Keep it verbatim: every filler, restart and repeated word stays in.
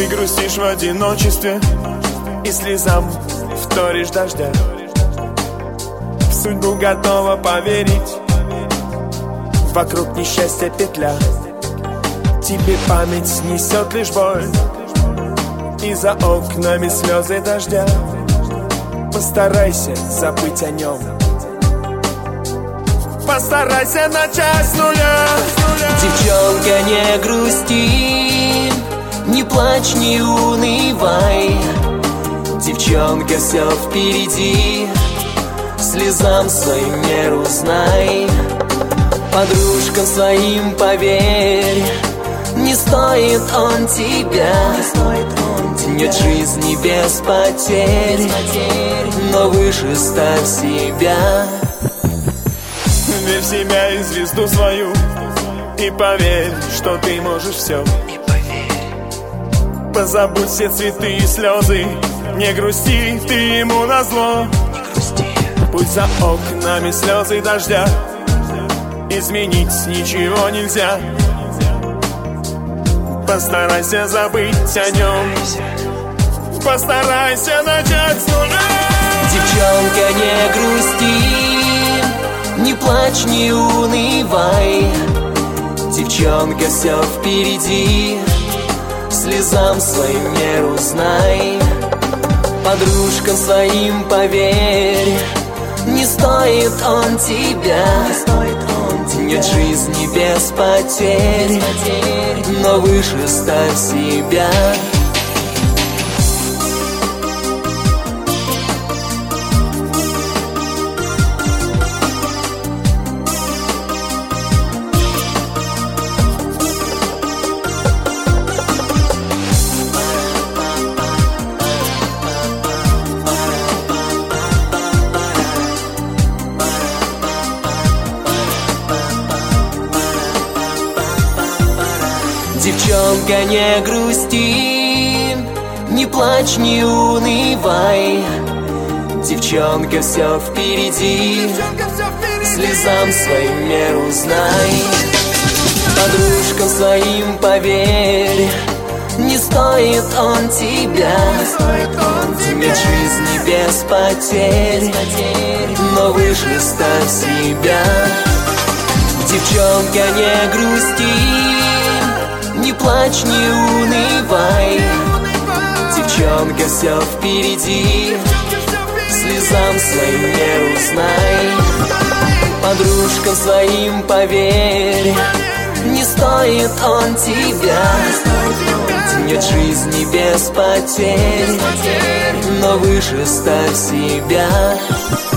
Ты грустишь в одиночестве и слезам вторишь дождя. В судьбу готова поверить, вокруг несчастья петля. Тебе память снесет лишь боль, и за окнами слезы дождя. Постарайся забыть о нем, постарайся начать с нуля. Девчонка, не грусти, не плачь, не унывай. Девчонка, все впереди, слезам своим меру знай. Подружкам своим поверь, не стоит он тебя. Нет жизни без потерь, но выше ставь себя. Верь в себя и звезду свою, и поверь, что ты можешь все. Позабудь все цветы и слезы, не грусти, ты ему назло. Пусть за окнами слезы дождя, изменить ничего нельзя. Постарайся забыть о нем, постарайся начать с нуля. Девчонка, не грусти, не плачь, не унывай. Девчонка, все впереди, слезам своим меру знай. Подружкам своим поверь, не стоит он тебя. Нет жизни без потерь, но выше ставь себя. Девчонка, не грусти, не плачь, не унывай. Девчонка, все впереди, слезам своим меру знай. Подружкам своим поверь, не стоит он тебя. Нет жизни без потерь, но выше ставь себя. Девчонка, не грусти, не плачь, не унывай. Девчонка, все впереди, слезам своим меру знай. Подружкам своим поверь, не стоит он тебя. Нет жизни без потерь, но выше ставь себя.